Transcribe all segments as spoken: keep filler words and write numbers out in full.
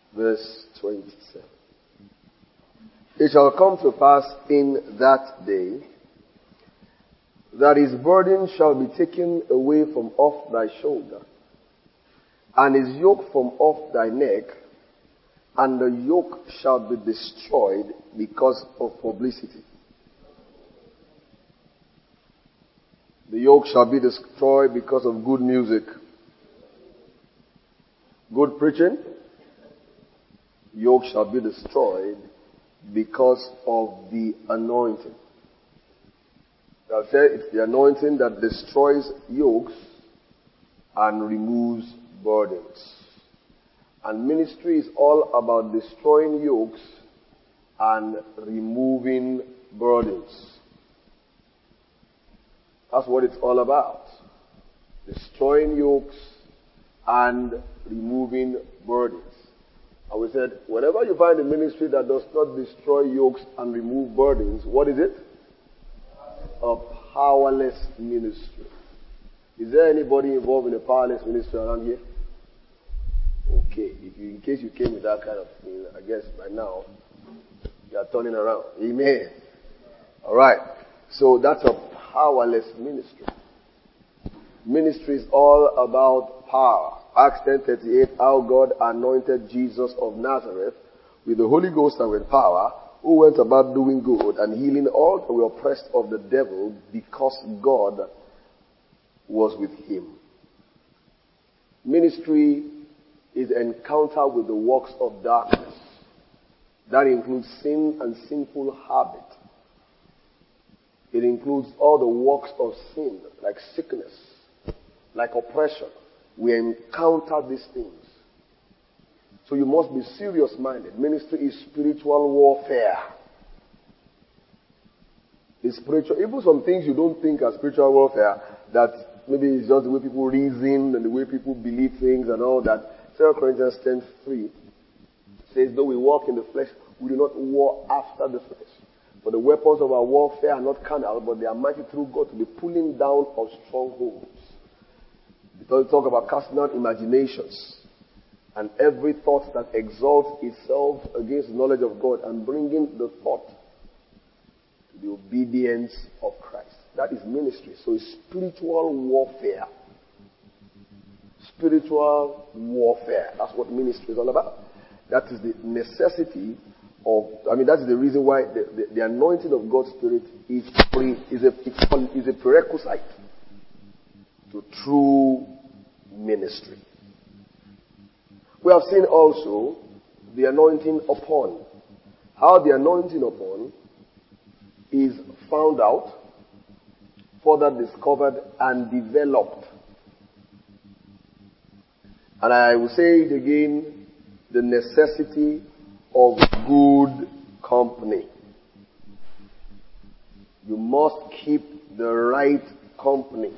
verse twenty-seven. It shall come to pass in that day that his burden shall be taken away from off thy shoulder, and his yoke from off thy neck, and the yoke shall be destroyed because of publicity. The yoke shall be destroyed because of good music. Good preaching. Yoke shall be destroyed because of the anointing. I've said it's the anointing that destroys yokes and removes burdens. And ministry is all about destroying yokes and removing burdens. That's what it's all about. Destroying yokes and removing burdens. And we said, whenever you find a ministry that does not destroy yokes and remove burdens, what is it? A powerless ministry. Is there anybody involved in a powerless ministry around here? Okay, if you, in case you came with that kind of thing, I guess by now you are turning around. Amen. Alright, so that's a powerless ministry. Ministry is all about power. Acts ten thirty-eight, how God anointed Jesus of Nazareth with the Holy Ghost and with power, who went about doing good and healing all who were oppressed of the devil, because God was with him. Ministry is encounter with the works of darkness. That includes sin and sinful habit. It includes all the works of sin, like sickness, like oppression. We encounter these things. So you must be serious-minded. Ministry is spiritual warfare. It's spiritual. Even some things you don't think are spiritual warfare, that maybe it's just the way people reason and the way people believe things and all that. Second Corinthians ten three says, though we walk in the flesh, we do not war after the flesh. For the weapons of our warfare are not carnal, but they are mighty through God to the pulling down of strongholds. Because we talk about casting out imaginations and every thought that exalts itself against the knowledge of God, and bringing the thought to the obedience of Christ. That is ministry. So it's spiritual warfare. Spiritual warfare. That's what ministry is all about. That is the necessity of, I mean, that's the reason why the, the, the anointing of God's Spirit is, pre, is, a, is a prerequisite to true ministry. We have seen also the anointing upon. How the anointing upon is found out, further discovered, and developed. And I will say it again, the necessity of good company. You must keep the right company.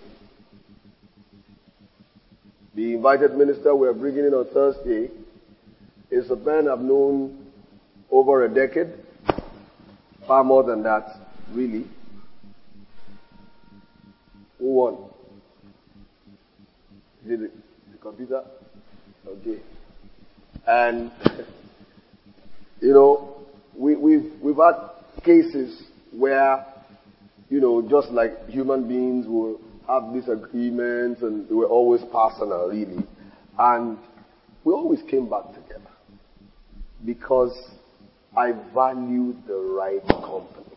The invited minister we are bringing in on Thursday is a man I've known over a decade. Far more than that, really. Who won? Is it the, the computer? Okay. And, you know, we, we've, we've had cases where, you know, just like human beings will have disagreements, and they were always personal, really. And we always came back together because I value the right company.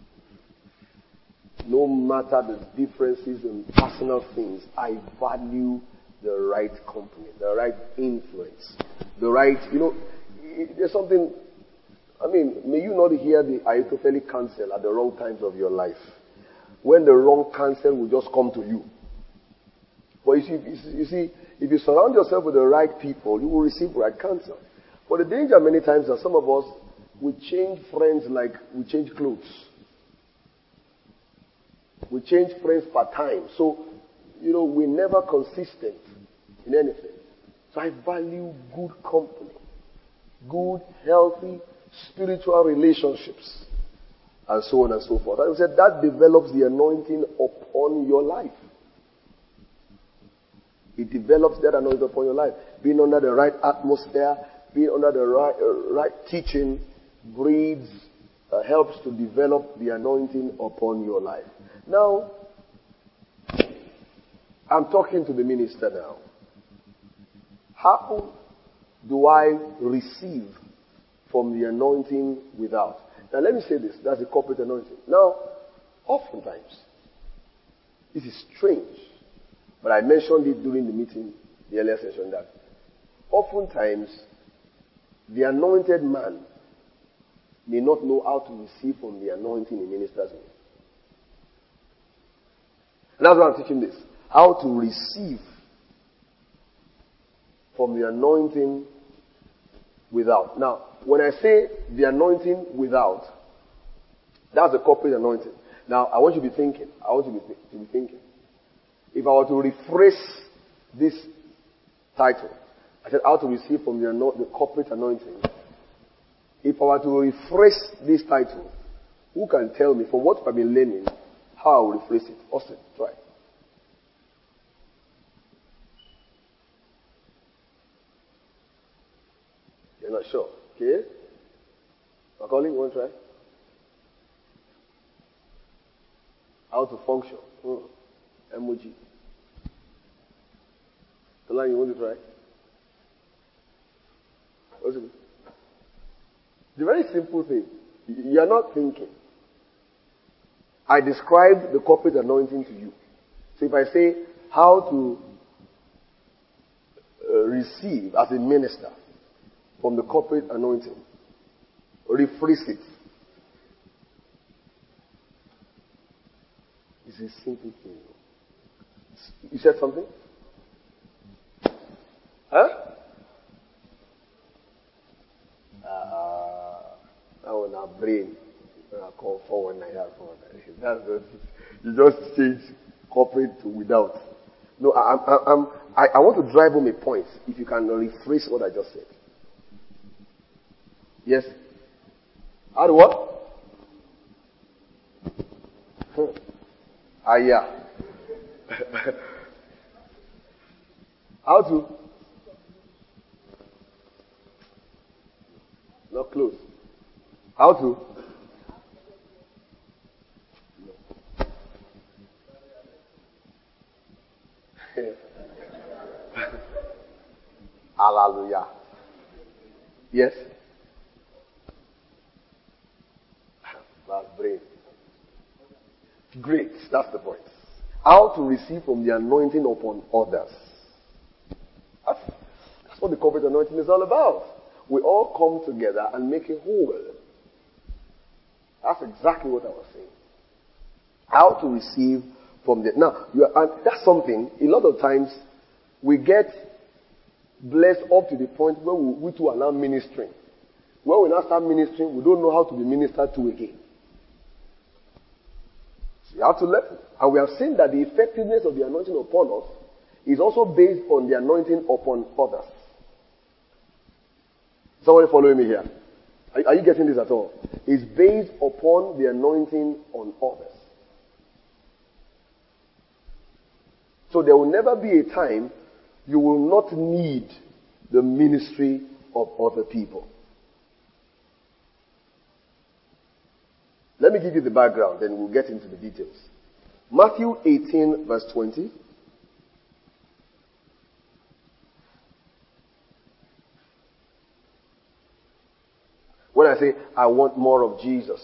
No matter the differences in personal things, I value the right company, the right influence, the right, you know, there's something, I mean, may you not hear the Ahithophel counsel at the wrong times of your life, when the wrong counsel will just come to you. But you see, you see, if you surround yourself with the right people, you will receive right counsel. But the danger many times is some of us, we change friends like we change clothes. We change friends per time. So, you know, we're never consistent in anything. So I value good company, good, healthy, spiritual relationships, and so on and so forth. And I said that develops the anointing upon your life. It develops that anointing upon your life. Being under the right atmosphere, being under the right, uh, right teaching breeds, uh, helps to develop the anointing upon your life. Now, I'm talking to the minister now. How do I receive from the anointing without? Now let me say this, that's the corporate anointing. Now, oftentimes, this is strange, but I mentioned it during the meeting, the earlier session, that oftentimes, the anointed man may not know how to receive from the anointing he ministers with. And that's why I'm teaching this. How to receive from the anointing without. Now, when I say the anointing without, that's the corporate anointing. Now, I want you to be thinking. I want you to be, to be thinking. If I were to rephrase this title, I said how to receive from the, the corporate anointing. If I were to rephrase this title, who can tell me, from what I've been learning, how I will rephrase it? Austin, try. You're not sure. Okay? Macaulay, you want to try? How to function. Hmm. Emoji. Tolan, you want to try? What's it? The very simple thing. You are not thinking. I described the corporate anointing to you. So if I say how to uh, receive as a minister from the corporate anointing, rephrase it. It's a simple thing. You said something? Huh? Uh, that was our brain. I call four one nine. That's the, you just change corporate to without. No, I, I, I'm, I, I want to drive home a point. If you can rephrase what I just said. Yes. How do what? Ah, yeah. How to? Not close. How to? Hallelujah. Yes? That's brave. Great. That's the point. How to receive from the anointing upon others. That's, that's what the corporate anointing is all about. We all come together and make a whole. That's exactly what I was saying. How to receive from the... Now, you are, and that's something, a lot of times, we get blessed up to the point where we, we too are now ministering. When we now start ministering, we don't know how to be ministered to again. So you have to learn. And we have seen that the effectiveness of the anointing upon us is also based on the anointing upon others. Somebody following me here? Are, are you getting this at all? It's based upon the anointing on others. So there will never be a time you will not need the ministry of other people. Let me give you the background, then we'll get into the details. Matthew eighteen, verse twenty. When I say, I want more of Jesus,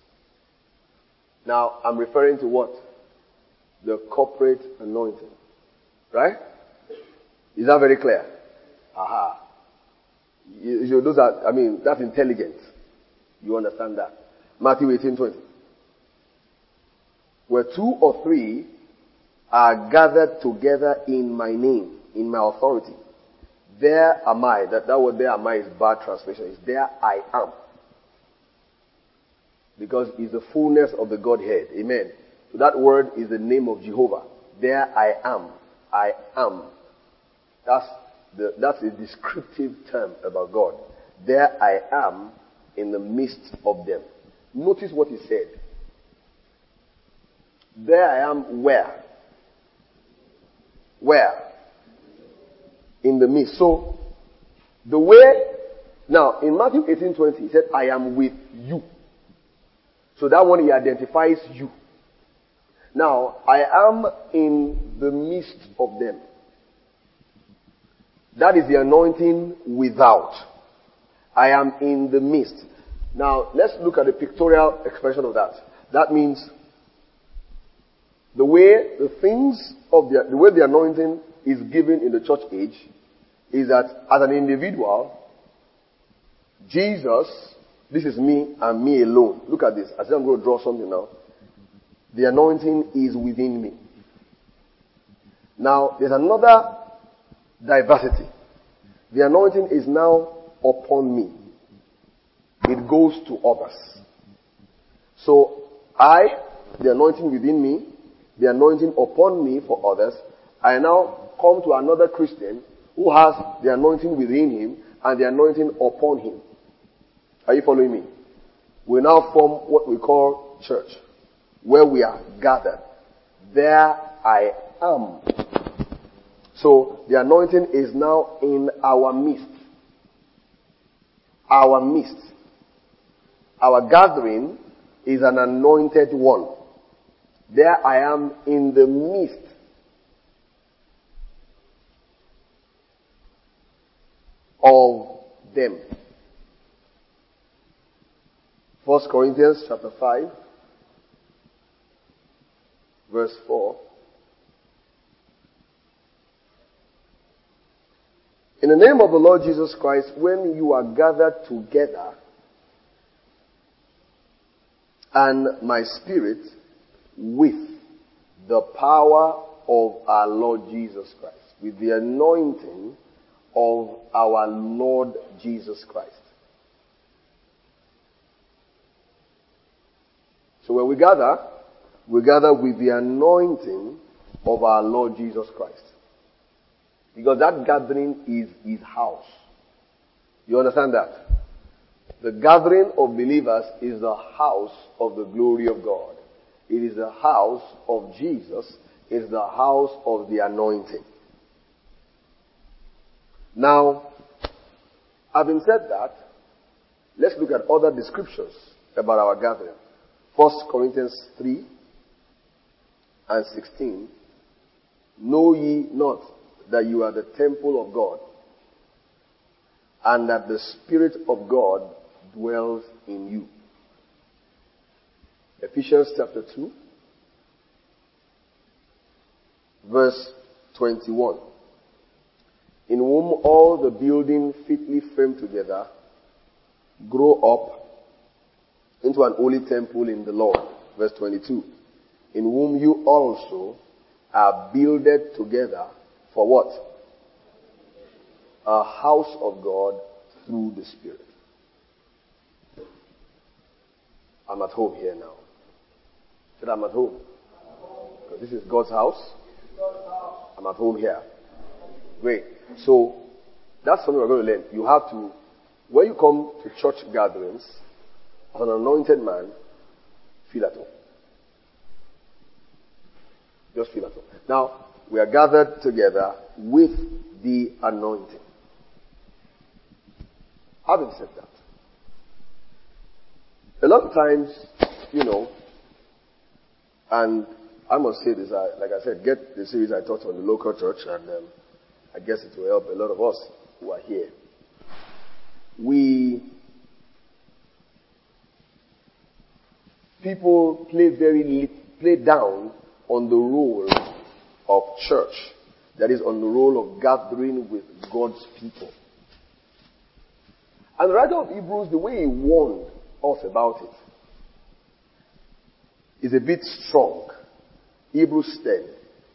now I'm referring to what? The corporate anointing. Right? Is that very clear? Aha. You, you, those are, I mean, that's intelligent. You understand that. Matthew eighteen twenty. Where two or three are gathered together in my name, in my authority, there am I. That, that word there am I is bad translation. It's there I am. Because it's the fullness of the Godhead. Amen. So that word is the name of Jehovah. There I am. I am. That's the, that's a descriptive term about God. There I am in the midst of them. Notice what he said. There I am where? Where? In the midst. So, the way Now, in Matthew eighteen twenty, he said, I am with you. So that one, he identifies you. Now, I am in the midst of them. That is the anointing without. I am in the midst. Now, let's look at the pictorial expression of that. That means the way the things of the, the way the anointing is given in the church age is that as an individual, Jesus, this is me and me alone. Look at this. I said I'm going to draw something now. The anointing is within me. Now, there's another diversity. The anointing is now upon me. It goes to others. So, I, the anointing within me, the anointing upon me for others, I now come to another Christian who has the anointing within him and the anointing upon him. Are you following me? We now form what we call church, where we are gathered. There I am. So the anointing is now in our midst. Our midst. Our gathering is an anointed one. There I am in the midst. Of them. First Corinthians chapter five, verse four. In the name of the Lord Jesus Christ, when you are gathered together, and my spirit with the power of our Lord Jesus Christ, with the anointing of our Lord Jesus Christ. So when we gather, we gather with the anointing of our Lord Jesus Christ. Because that gathering is his house. You understand that? The gathering of believers is the house of the glory of God. It is the house of Jesus. It is the house of the anointing. Now, having said that, let's look at other descriptions about our gathering. First Corinthians three and sixteen. Know ye not that you are the temple of God, and that the Spirit of God dwells in you. Ephesians chapter two, verse twenty-one. In whom all the building fitly framed together grow up into an holy temple in the Lord. Verse twenty-two. In whom you also are builded together for what? A house of God through the Spirit. I'm at home here now. Said I'm at home. Because this is God's house. I'm at home here. Great. So, that's something we're going to learn. You have to, when you come to church gatherings, as an anointed man, feel at home. Just feel at home. Now, we are gathered together with the anointing. Having said that, a lot of times, you know, and I must say this, I, like I said, get the series I taught on the local church, and um, I guess it will help a lot of us who are here. We, people play very, play down on the role of church. That is, on the role of gathering with God's people. And the writer of Hebrews, the way he warned us about it, is a bit strong. Hebrews ten.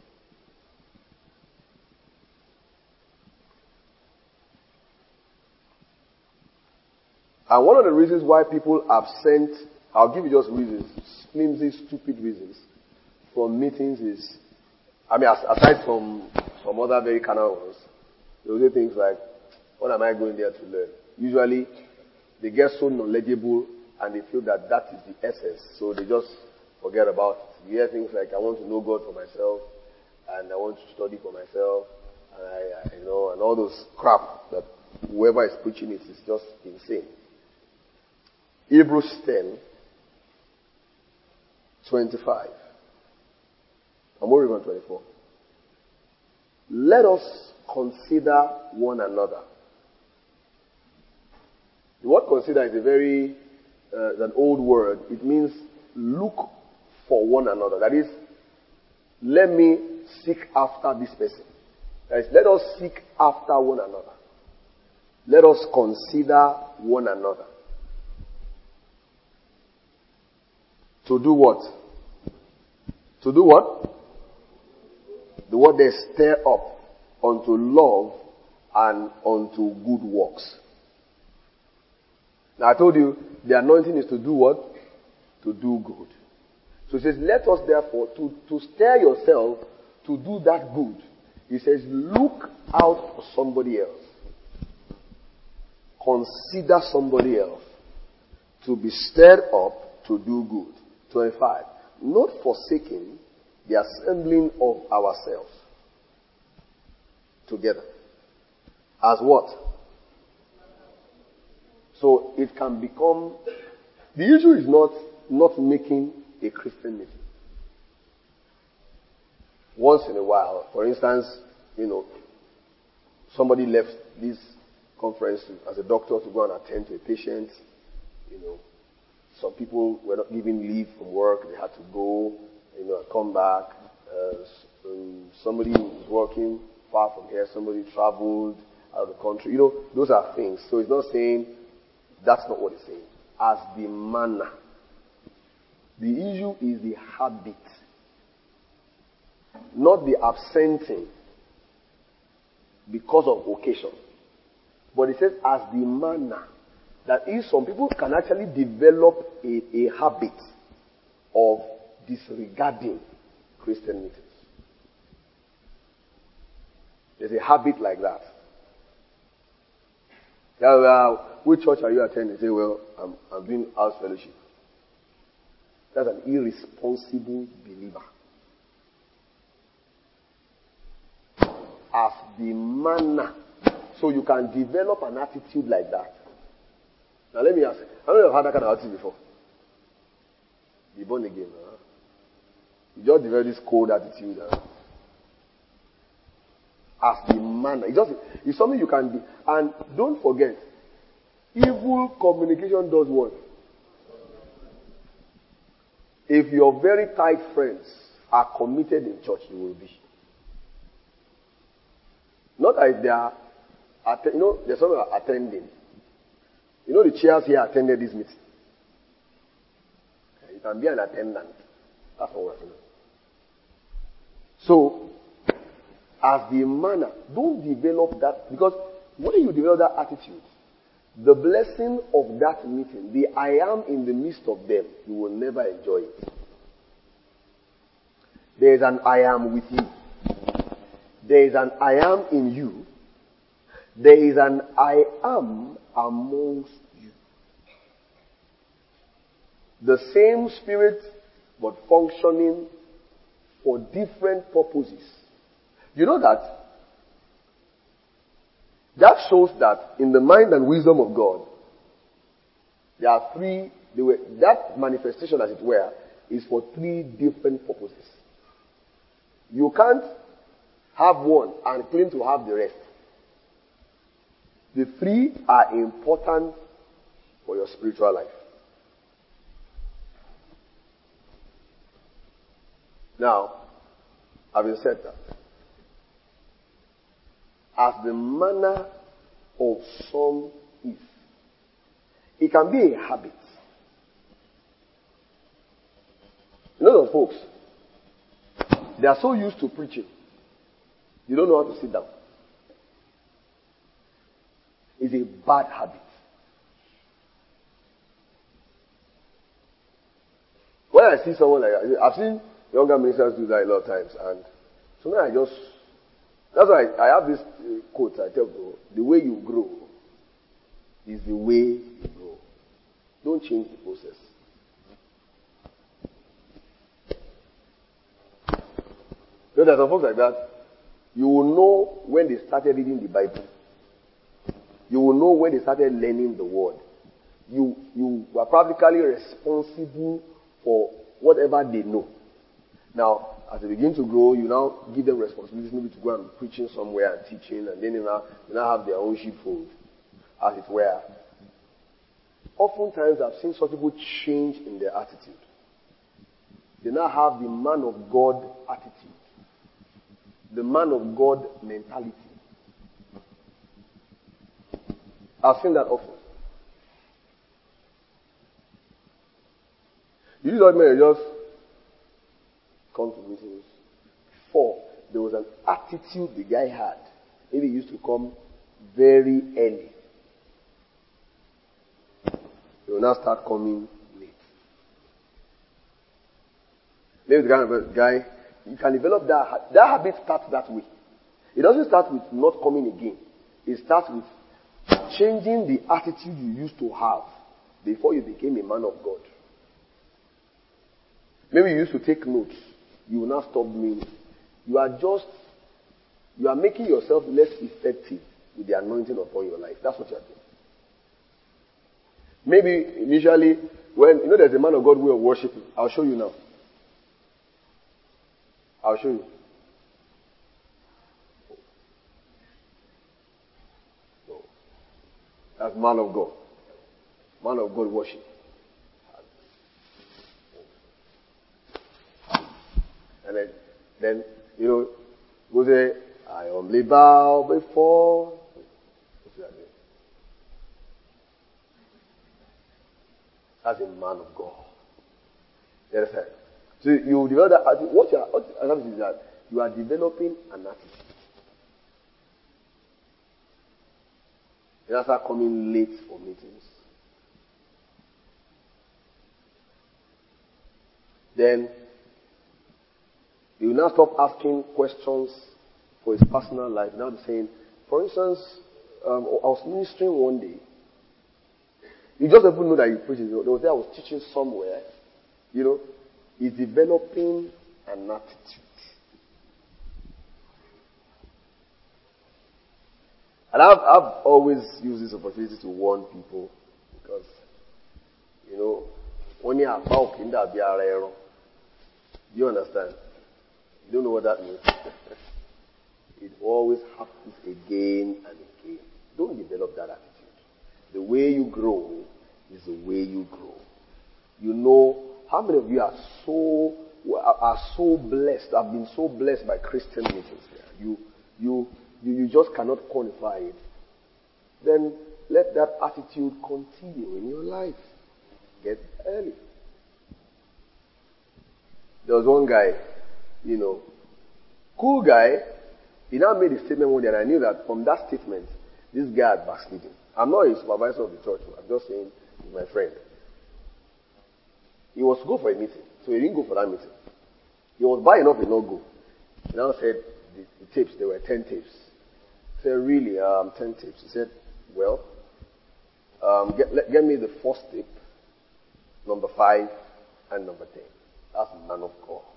And one of the reasons why people absent, I'll give you just reasons, flimsy, stupid reasons, from meetings is, I mean, aside from some other very carnal ones, they will say things like, what am I going there to learn? Usually, they get so knowledgeable and they feel that that is the essence, so they just forget about it. You hear things like, I want to know God for myself, and I want to study for myself, and I, I you know, and all those crap that whoever is preaching it is just insane. Hebrews ten, twenty-five. I'm moving on twenty-four. Let us consider one another. The word consider is a very, uh, an old word. It means look for one another. That is, let me seek after this person. That is, let us seek after one another. Let us consider one another. To do what? To do what? The word they stir up unto love and unto good works. Now I told you, the anointing is to do what? To do good. So it says, let us therefore, to, to stir yourself to do that good. He says, look out for somebody else. Consider somebody else to be stirred up to do good. twenty-five. Not forsaking the assembling of ourselves together. As what? So it can become, the issue is not, not making a Christian meeting. Once in a while, for instance, you know, somebody left this conference as a doctor to go and attend to a patient. You know, some people were not given leave from work; they had to go, you know, and come back. Uh, um, somebody was working far from here. Somebody traveled out of the country. You know, those are things. So it's not saying that's not what it's saying. As the manner, the issue is the habit, not the absenting because of occasion. But it says as the manner. That is, some people can actually develop a, a habit of disregarding Christian meetings. There's a habit like that. Yeah, well, which church are you attending? Say, well, I'm, I'm doing house fellowship. That's an irresponsible believer. As the manner. So you can develop an attitude like that. Now let me ask you, how many of you have had that kind of attitude before? Be born again. Huh? You just develop this cold attitude. Huh? As the manner. It just, it's something you can do. And don't forget, evil communication does what? If your very tight friends are committed in church, you will be. Not as they are, you know, there's some are attending. You know the chairs here attended this meeting. You can be an attendant. That's what we're saying. So, as the manner, don't develop that, because when you develop that attitude, the blessing of that meeting, the I am in the midst of them, you will never enjoy it. There is an I am with you. There is an I am in you. There is an I am amongst you. The same spirit, but functioning for different purposes. You know that? That shows that in the mind and wisdom of God, there are three, they were, that manifestation, as it were, is for three different purposes. You can't have one and claim to have the rest. The three are important for your spiritual life. Now, having said that, as the manner of some is, it can be a habit. You know those folks, they are so used to preaching, you don't know how to sit down. It's a bad habit. When I see someone like that, I've seen younger ministers do that a lot of times, and sometimes I just, that's why I, I have this uh, quote I tell people, the way you grow is the way you grow. Don't change the process. You know, there's some folks like that, you will know when they started reading the Bible. You will know when they started learning the word. You, you were practically responsible for whatever they know. Now, as they begin to grow, you now give them responsibility maybe to go and be preaching somewhere and teaching, and then you now, you now have their own sheepfold, as it were. Oftentimes, I've seen such people change in their attitude. They now have the man of God attitude, the man of God mentality. I've seen that often. You don't may just come to meetings. Before, there was an attitude the guy had. Maybe he used to come very early. He will now start coming late. Maybe the kind of guy, you can develop that. That habit starts that way. It doesn't start with not coming again. It starts with changing the attitude you used to have before you became a man of God. Maybe you used to take notes. You will now stop doing it. You are just, you are making yourself less effective with the anointing upon your life. That's what you are doing. Maybe initially, when, you know there's a man of God way of worshiping. I'll show you now. I'll show you. That's man of God. Man of God worship. And then, then you know, go say, I humbly bow before. That's a man of God. You understand? So you develop that. What you are, what is that? You are developing an attitude. You now start coming late for meetings. Then you will now stop asking questions for his personal life. Now be saying, for instance, um, I was ministering one day. You just even know that he preaches. There was day I was teaching somewhere. You know, he's developing an attitude. And I've, I've always used this opportunity to warn people because, you know, when you are about in that, do you understand? You don't know what that means. It always happens again and again. Don't develop that attitude. The way you grow is the way you grow. You know, how many of you are so are so blessed, have been so blessed by Christian meetings here? You you you, you just cannot quantify it. Then let that attitude continue in your life. Get early. There was one guy, you know, cool guy. He now made a statement one day, and I knew that from that statement, this guy had backslidden. I'm not a supervisor of the church. I'm just saying he's my friend. He was to go for a meeting, so he didn't go for that meeting. He was bad enough to not go. He now said the, the tapes, there were ten tapes. He said, really, um, ten tapes. He said, well, um, get, let, get me the first tape, number five, and number ten. That's man of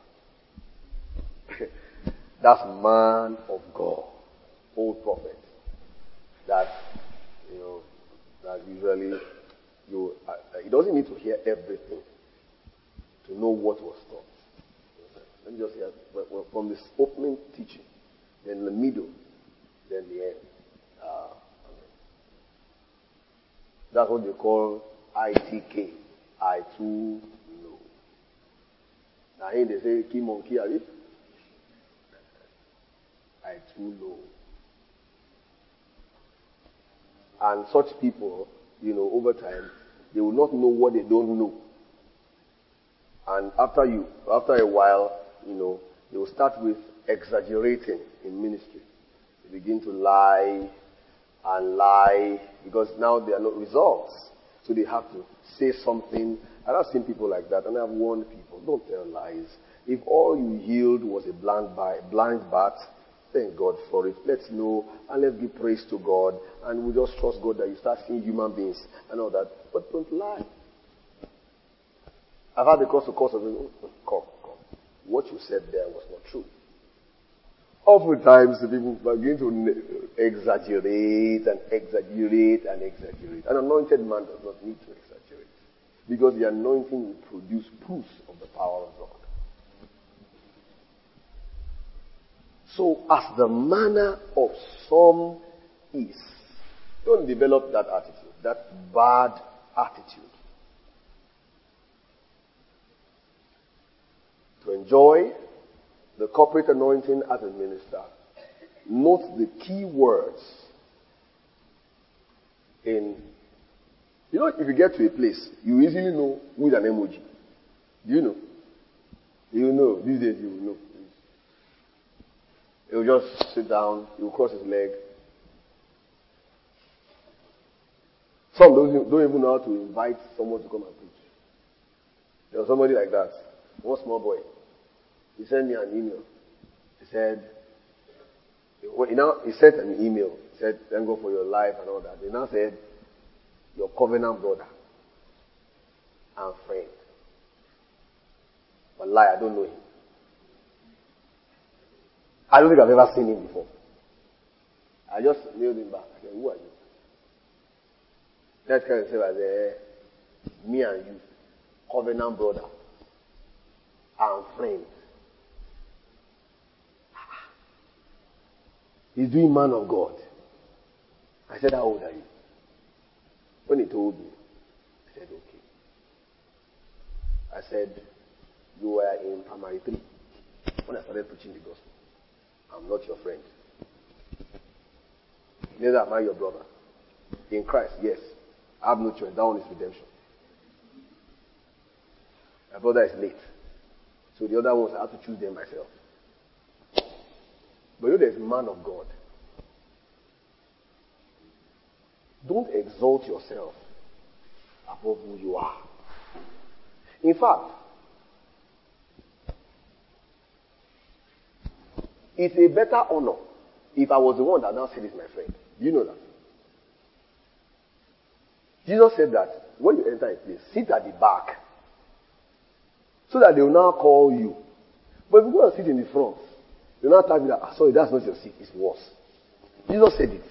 God. That's man of God. Old prophet. That, you know, that usually you, uh, he doesn't need to hear everything to know what was taught. Let me just hear from this opening teaching, then the middle, then the end. Uh, that's what they call I T K. I too know. Now here they say, Kim on Ki Abi. I too know. And such people, you know, over time, they will not know what they don't know. And after you, after a while, you know, they will start with exaggerating in ministry. They begin to lie and lie because now there are no results. So they have to say something. And I've seen people like that, and I've warned people, don't tell lies. If all you yield was a blind, blind bat, thank God for it. Let's know, and let's give praise to God, and we just trust God that you start seeing human beings and all that. But don't lie. I've had the course of course of oh, come, come. What you said there was not true. Oftentimes, people begin to exaggerate and exaggerate and exaggerate. An anointed man does not need to exaggerate, because the anointing will produce proofs of the power of God. So, as the manner of some is, don't develop that attitude, that bad attitude. To enjoy the corporate anointing as a minister, note the key words in, you know, if you get to a place, you easily know who is an emoji. Do you know? You know. These days you will know. He will just sit down, he will cross his leg. Some don't, don't even know how to invite someone to come and preach. There was somebody like that, one small boy. He sent me an email. He said, well, you know, he sent an email. He said, thank God for your life and all that. He now said, your covenant brother and friend. But lie, I don't know him. I don't think I've ever seen him before. I just nailed him back. I said, who are you? That kind of say, like, uh, me and you, covenant brother and friend. He's doing man of God. I said, how old are you? When he told me, I said, okay. I said, you were in primary three when I started preaching the gospel. I'm not your friend. Neither am I your brother. In Christ, yes. I have no choice. That one is redemption. My brother is late. So the other ones, I have to choose them myself. But you know there's a man of God. Don't exalt yourself above who you are. In fact, it's a better honor if I was the one that now said it's my friend. Do you know that? Jesus said that when you enter a place, sit at the back so that they will now call you. But if you go and sit in the front, they'll now tell you that, ah, sorry, that's not your seat, it's worse. Jesus said it.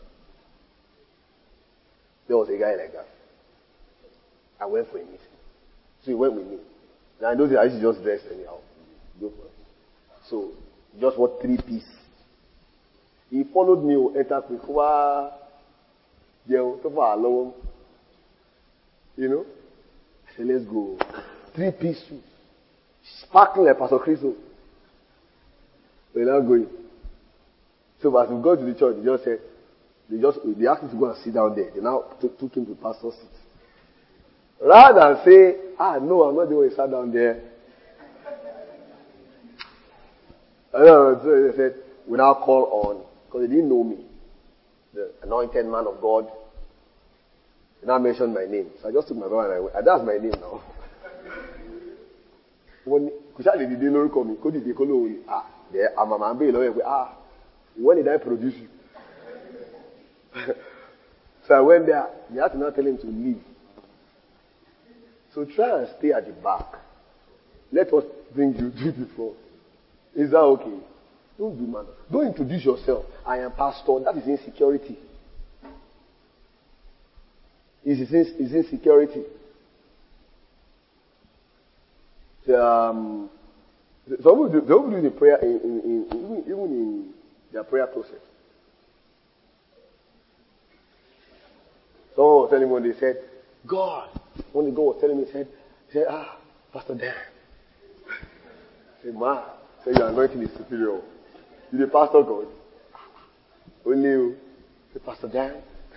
There was a guy like that. I went for a meeting. So he went with me. And I know that I used to just dress anyhow. Go for it. So, just what three piece. He followed me, entered quick. You know? I said, let's go. Three piece suit. Sparkling like Pastor Chris. We're not going. So as we go to the church, they just said, they just they asked me to go and sit down there. They now took, took him to pastor's seat. Rather than say, ah no, I'm not the one who sat down there. I know, so they said, we now call on, because they didn't know me, the anointed man of God. They now mentioned my name. So I just took my brother and I went, and that's my name now. When Kushali did they call me, Kodi they call me, ah, there, I'm a man, ah, when did I produce you? So I went there, they had to now tell him to leave. So try and stay at the back. Let us bring you to the front. Is that okay? Don't do man. Don't introduce yourself. I am pastor. That is insecurity. It's, it's insecurity. Um, some people do, some people do the prayer in, in, in, even, even in their prayer process. Someone was telling me when they said, God, when the God was telling me, he said, he said, ah, Pastor Dan. I said, man, so your anointing is superior. You're the pastor God. Only you. The Pastor Dan.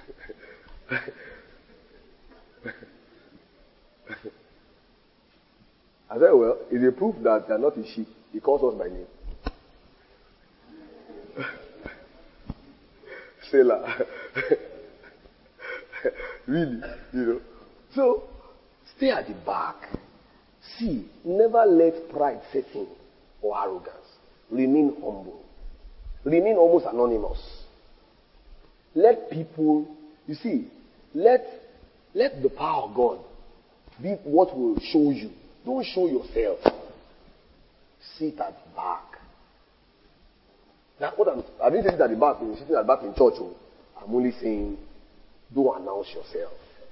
I said, well, it's a proof that they are not his sheep. He calls us by name. Selah. Really, you know. So, stay at the back. See, never let pride set in or arrogance. Remain humble. Remain almost anonymous. Let people, you see, let, let the power of God be what will show you. Don't show yourself. Sit at the back. That's what I'm, I didn't say it at the back, I'm sitting at the back in church. Oh. I'm only saying, don't announce yourself.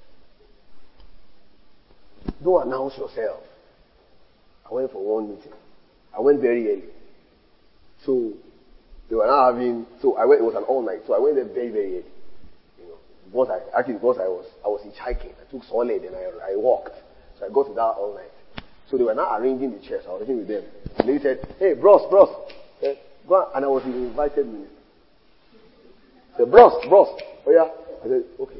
Don't announce yourself. I went for one meeting. I went very early. So, they were not having, so I went, it was an all night, so I went there very, very early. You know, because I, actually because I was, I was hitchhiking. I took solid and I, I walked. So I got to that all night. So they were not arranging the chairs. I was sitting with them. The lady said, hey, bros, bros. Said, go on. And I was the invited minister. I said, bros, bros. Oh yeah. I said, okay.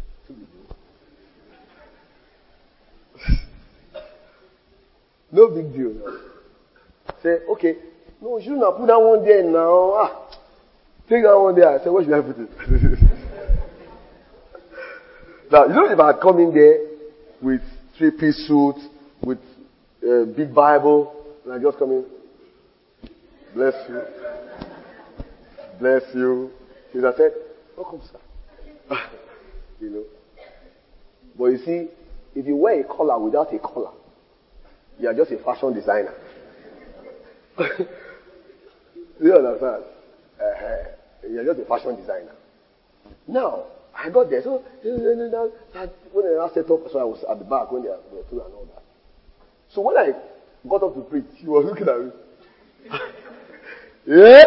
No big deal. No. Say, okay. No, you shouldn't have put that one there now. Ah, take that one there. I said, where should I put it? Now, you know if I had come in there with three-piece suit, with a uh, big Bible, and I just come in, bless you, bless you. She would have said, welcome, sir. You know. But you see, if you wear a collar without a collar, you are just a fashion designer. You understand? Uh, you are just a fashion designer. Now, I got there. So, when I set up, so I was at the back when they were through and all that. So when I got up to preach, he was looking at me. Yeah?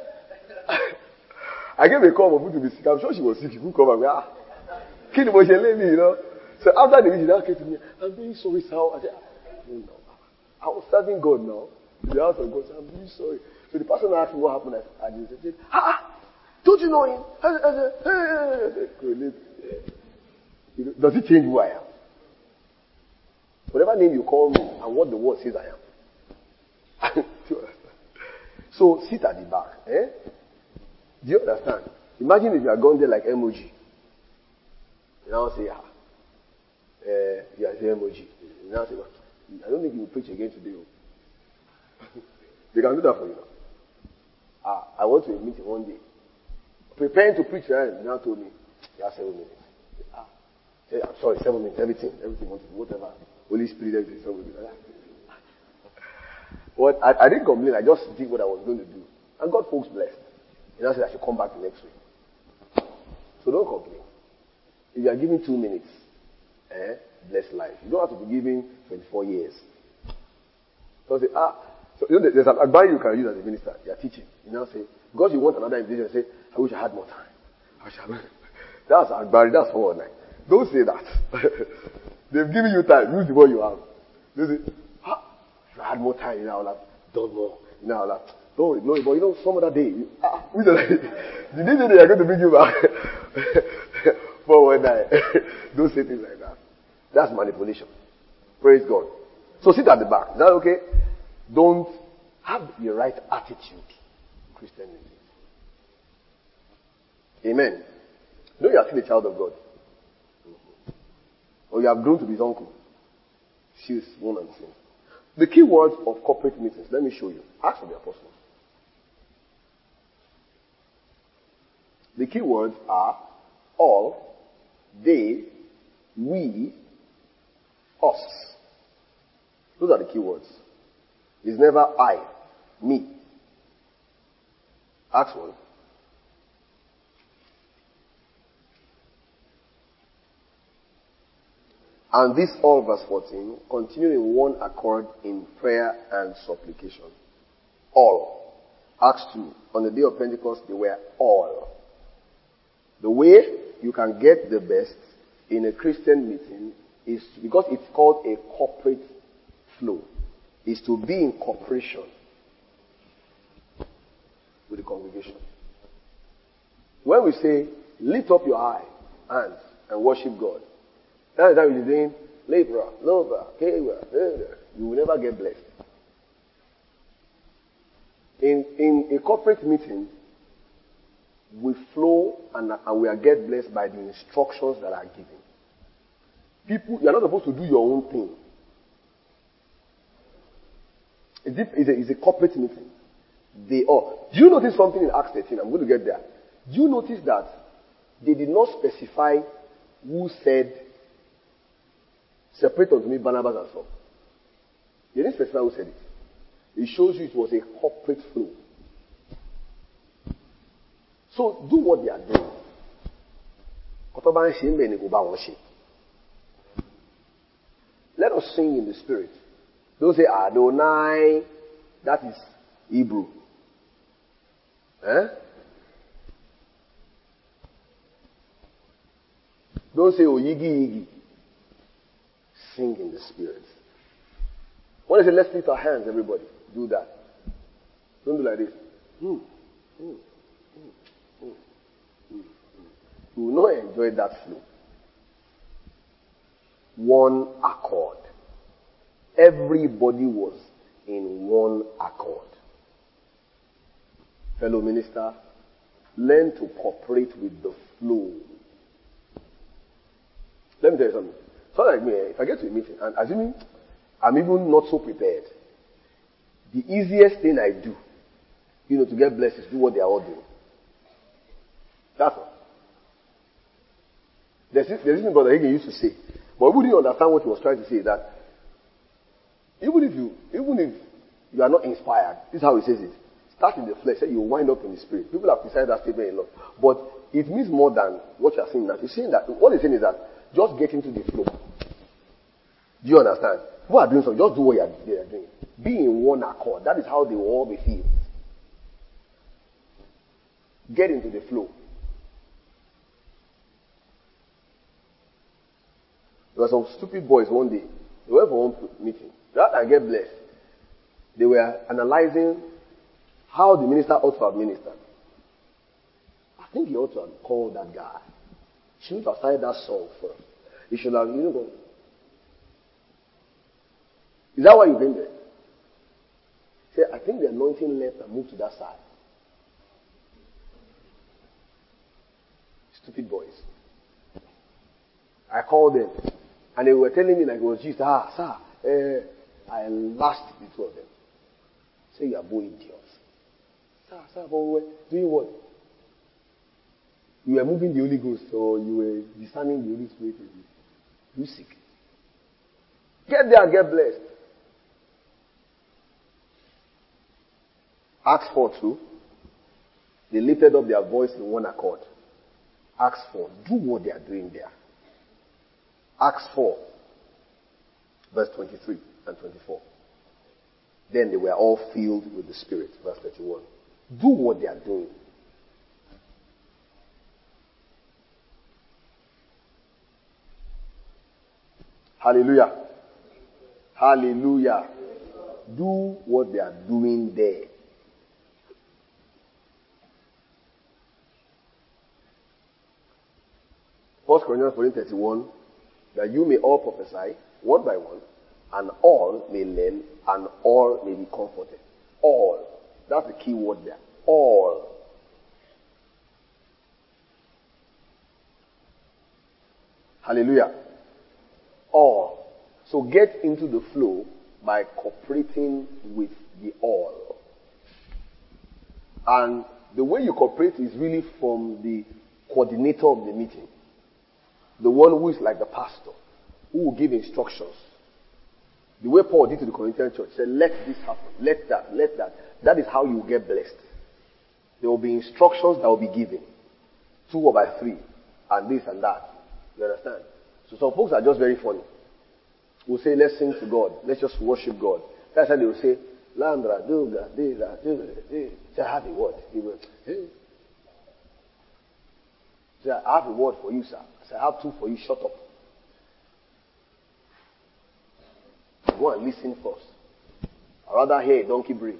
I gave a call for people to be sick. I'm sure she was sick. She couldn't come and ah, kid was me, you know. So after the meeting, she now came to me. I'm very sorry, sir. I said, no, no. I was serving God now. In the house of God. So I'm really sorry. So the person asked me what happened. I said, ah, don't you know him? I said, I said, hey. Does it change who I am? Whatever name you call me and what the word says I am. So sit at the back. Eh? Do you understand? Imagine if you are gone there like emoji. You now say, ah, uh, you are the emoji. You now say, well, I don't think you will preach again today. They can do that for you now. Ah, I went to a meeting one day. Preparing to preach, right? He now told me, you have seven minutes. Ah, say, I'm sorry, seven minutes, everything, everything, whatever. Holy Spirit, everything, seven minutes. What, I, I didn't complain, I just did what I was going to do. And God folks blessed. He now said I should come back the next week. So don't complain. If you are giving two minutes, eh, bless life. You don't have to be giving twenty-four years. So say, ah, so you know, there's an advice you can use as a minister. You are teaching. You now say, because you want another invitation, say, I wish I had more time. I shall. That's advice, that's forward line. Don't say that. They've given you time. Use the one you have. They say, ah, if I had more time, you know, I'll have done more. You know, I'll have, don't worry, no, but you know, some other day, you, ah, the day they are going to bring you back. Forward line. Don't say things like that. That's manipulation. Praise God. So sit at the back. Is that okay? Don't have the right attitude in Christianity. Amen. You know you are still a child of God. Or you have grown to be his uncle. She's one and the same. The key words of corporate meetings, let me show you. Ask for the apostles. The key words are all, they, we, us. Those are the key words. It's never I, me. Acts one. And this all, verse fourteen, continue in one accord in prayer and supplication. All. Acts two. On the day of Pentecost, they were all. The way you can get the best in a Christian meeting is, because it's called a corporate flow, is to be in cooperation with the congregation. When we say, lift up your eye, hands, and worship God, that is how you're saying, labor, lover, labor, you will never get blessed. In, in a corporate meeting, we flow and, and we are get blessed by the instructions that are given. People, you're not supposed to do your own thing. It's a, it's a corporate meeting. They all. Do you notice something in Acts thirteen? I'm going to get there. Do you notice that they did not specify who said, separate unto me Barnabas and Saul? They didn't specify who said it. It shows you it was a corporate flow. So do what they are doing. Let us sing in the spirit. Don't say Adonai. That is Hebrew. Eh? Don't say Oyigi Yigi. Sing in the spirit. When I say let's lift our hands, everybody, do that. Don't do like this. Hmm. Hmm. Hmm. Hmm. Hmm. You will not enjoy that flow. One accord. Everybody was in one accord. Fellow minister, learn to cooperate with the flow. Let me tell you something. So like me, if I get to a meeting, and assuming I'm even not so prepared, the easiest thing I do, you know, to get blessed is do what they are all doing. That's all. There's this, there's this brother Hagin used to say, but we didn't understand what he was trying to say, that even if you, even if you are not inspired, this is how he says it. Start in the flesh, say you wind up in the spirit. People have decided that statement a lot. But it means more than what you are saying now. He's saying that, what he's saying is that, just get into the flow. Do you understand? People are doing something, just do what you are, they are doing. Be in one accord. That is how they will all be filled. Get into the flow. There were some stupid boys one day. They went for one meeting. Rather than get blessed, they were analyzing how the minister ought to have ministered. I think he ought to have called that guy. He shouldn't have started that song first. He should have, you know. Is that why you've been there? Say, I think the anointing left and moved to that side. Stupid boys. I called them. And they were telling me like it was just, ah, sir, uh, I lost the two of them. Say, you are both idiots. Sir, sir, but we were doing what? You were moving the Holy Ghost, or you were discerning the Holy Spirit. You sick. Get there and get blessed. Acts four two. They lifted up their voice in one accord. Acts four. Do what they are doing there. Acts four, verse twenty-three and twenty-four. Then they were all filled with the Spirit, verse thirty-one. Do what they are doing. Hallelujah. Hallelujah. Do what they are doing there. First Corinthians fourteen thirty-one. That you may all prophesy, one by one, and all may learn, and all may be comforted. All. That's the key word there. All. Hallelujah. All. So get into the flow by cooperating with the all. And the way you cooperate is really from the coordinator of the meeting. The one who is like the pastor, who will give instructions. The way Paul did to the Corinthian church, said, let this happen, let that, let that. That is how you get blessed. There will be instructions that will be given. Two or by three, and this and that. You understand? So some folks are just very funny. We'll say, let's sing to God. Let's just worship God. That's how they will say, Lambra, Duga, Dila, Duga, say, I have a word. He will, hey. Say, I have a word for you, sir. Say, I have two for you. Shut up. Go and listen first. I'd rather hear a donkey bray.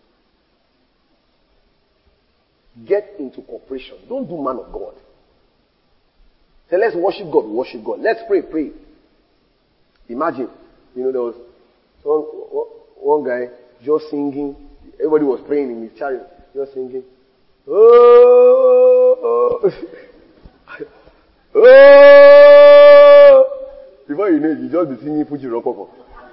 Get into cooperation. Don't do man of God. Say, let's worship God, worship God. Let's pray, pray. Imagine, you know, there was one, one guy just singing. Everybody was praying in his chariot, just singing. Oh, oh. Oh! Before you know it, you just be singing Fuji Rococo.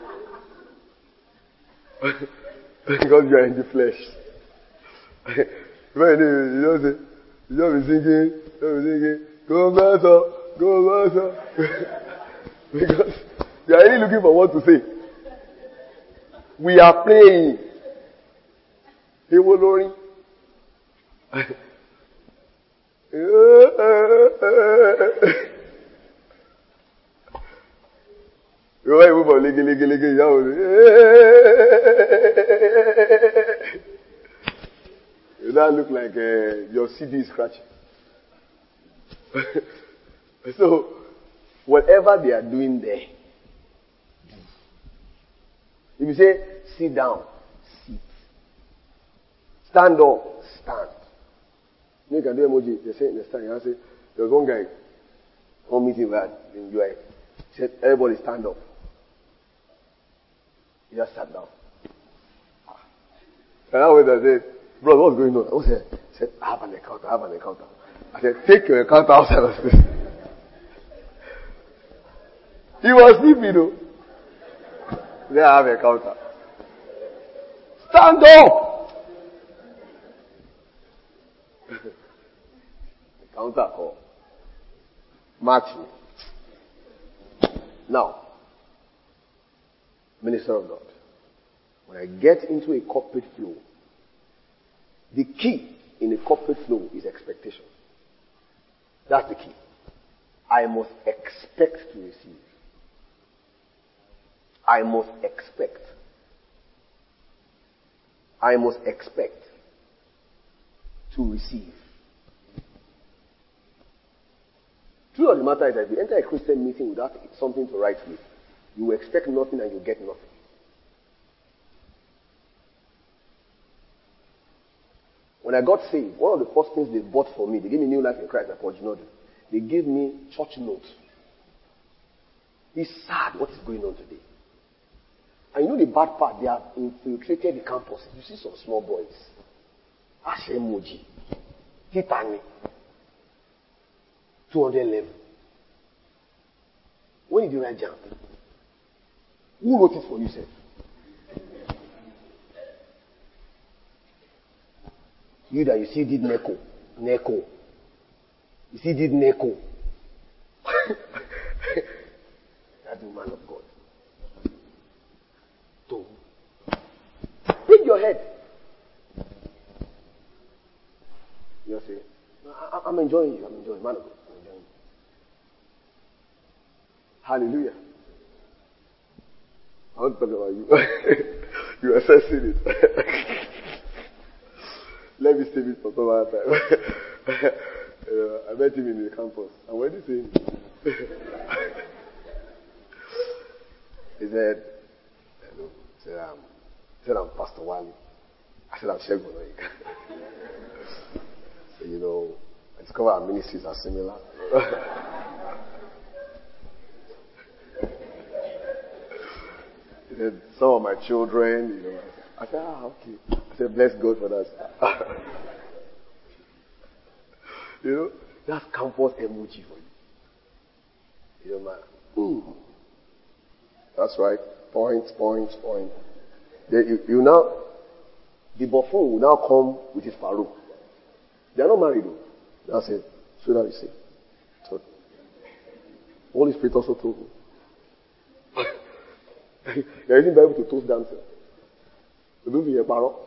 Because you are in the flesh. Before you know it, you just, say, you just be singing, you just be singing, go master, go master. Because you are really looking for what to say. We are praying. He will glory. You want to move on, liggy, liggy, liggy, you now look like uh, your C D is scratching. So, whatever they are doing there, if you say, sit down, sit. Stand up, stand. You can do emoji, they say in the stand, you say, there was one guy, one meeting we had in U I, he said, everybody stand up. He just sat down. And I went and said, bro, what's going on? I said, I said, I have an encounter, I have an encounter. I said, take your encounter outside of this. He was sleeping, though. Then I have an encounter. Stand up! Encounter call. Match me. Now, minister of God, when I get into a corporate flow, the key in a corporate flow is expectation. That's the key. I must expect to receive. I must expect. I must expect to receive. Truth of the matter is that if you enter a Christian meeting without something to write with, you will expect nothing and you get nothing. When I got saved, one of the first things they bought for me, they gave me new life in Christ, like what you know, they gave me church notes. It's sad what is going on today. And you know the bad part, they have infiltrated the campus. You see some small boys. Ashemoji. Titani. two hundred level. When did you write jump? Who wrote it for you, sir? You that you see did Neko. Neko. You see did Neko. That's the man of God. Don't. Pick your head. You say, I, I'm enjoying you. I'm enjoying man of God. I'm enjoying you. Hallelujah. I want to talk about you. You're assessing it. Let me save it for some other time. uh, I met him in the campus. And what did he say? He said, hello. He said, um, he said, I'm Pastor Wally. I said, I'm Shegun Oika. So, you know, I discovered our ministries are similar. He said, some of my children, you know, I said, ah, okay. I said, bless God for that. You know, that's campus emoji for you. You know, man. Mm. That's right. Point, point, point. Then you, you now, the buffoon will now come with his parole. They are not married though. That's it. So that you see. So, Holy Spirit also told me. They are using the Bible to toast dancers. To do the parole.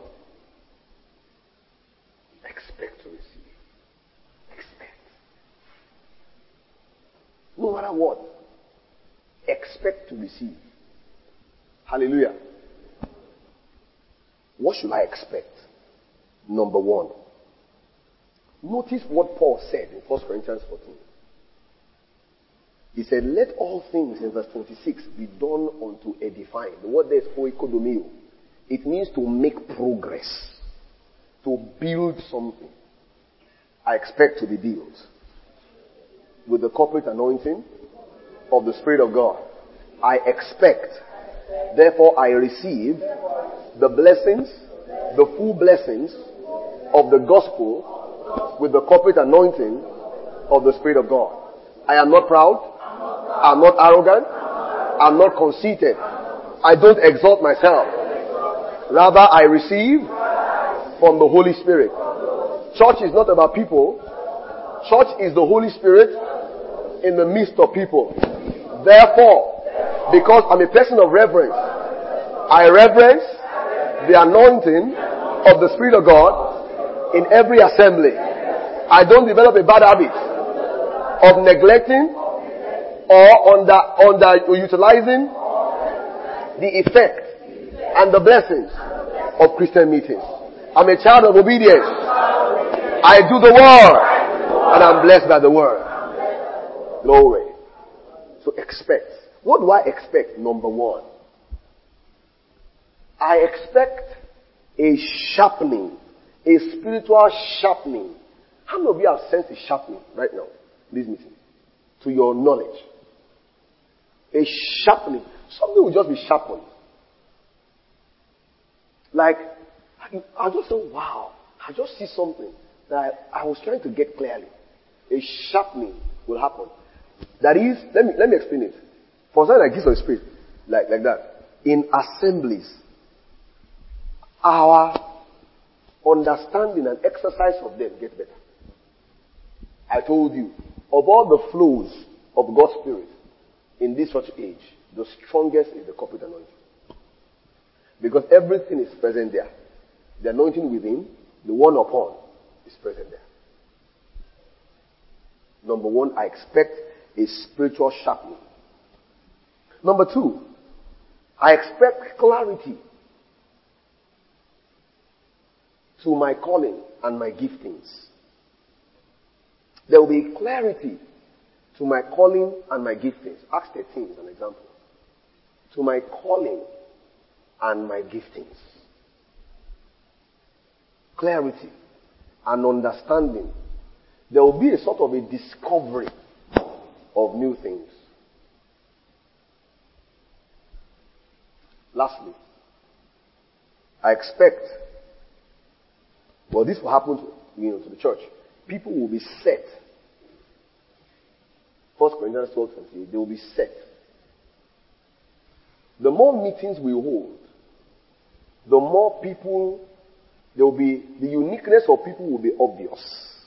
Expect to receive. Expect. No matter what. Expect to receive. Hallelujah. What should I expect? Number one. Notice what Paul said in First Corinthians fourteen. He said, let all things, in verse twenty-six, be done unto edifying. The word there is oikodomio. It means to make progress. To build something. I expect to be built. With the corporate anointing of the Spirit of God. I expect. Therefore I receive the blessings, the full blessings of the gospel with the corporate anointing of the Spirit of God. I am not proud. I'm not arrogant. I'm not conceited. I don't exalt myself. Rather, I receive from the Holy Spirit. Church is not about people. Church is the Holy Spirit in the midst of people. Therefore, because I'm a person of reverence, I reverence the anointing of the Spirit of God in every assembly. I don't develop a bad habit of neglecting or under, underutilizing the effect and the blessings of Christian meetings. I'm a child of obedience. I do the word and I'm blessed by the word. Glory. So expect. What do I expect? Number one, I expect a sharpening, a spiritual sharpening. How many of you have sensed a sharpening right now in this meeting? To your knowledge. A sharpening. Something will just be sharpened. Like, I just say, wow, I just see something that I, I was trying to get clearly. A sharpening will happen. That is, let me, let me explain it. For something like gifts of the Spirit, like, like that, in assemblies, our understanding and exercise of them get better. I told you, of all the flows of God's Spirit in this church age, the strongest is the corporate anointing. Because everything is present there. The anointing within, the one upon, is present there. Number one, I expect a spiritual sharpening. Number two, I expect clarity to my calling and my giftings. There will be clarity to my calling and my giftings. Acts thirteen is an example. To my calling and my giftings. Clarity and understanding. There will be a sort of a discovery of new things. Lastly, I expect, well, this will happen to, you know, to the church. People will be set. First Corinthians twelve twenty-eight, they will be set. The more meetings we hold, the more people, there will be, the uniqueness of people will be obvious.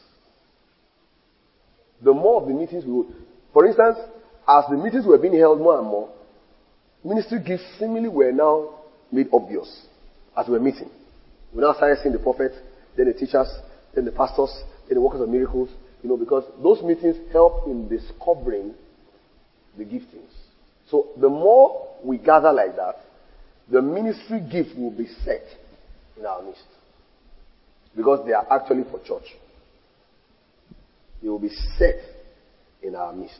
The more of the meetings we hold. For instance, as the meetings were being held more and more, ministry gifts seemingly were now made obvious as we were meeting. We now started seeing the prophets, then the teachers, then the pastors, then the workers of miracles, you know, because those meetings help in discovering the giftings. So the more we gather like that, the ministry gift will be set in our midst. Because they are actually for church. They will be set in our midst.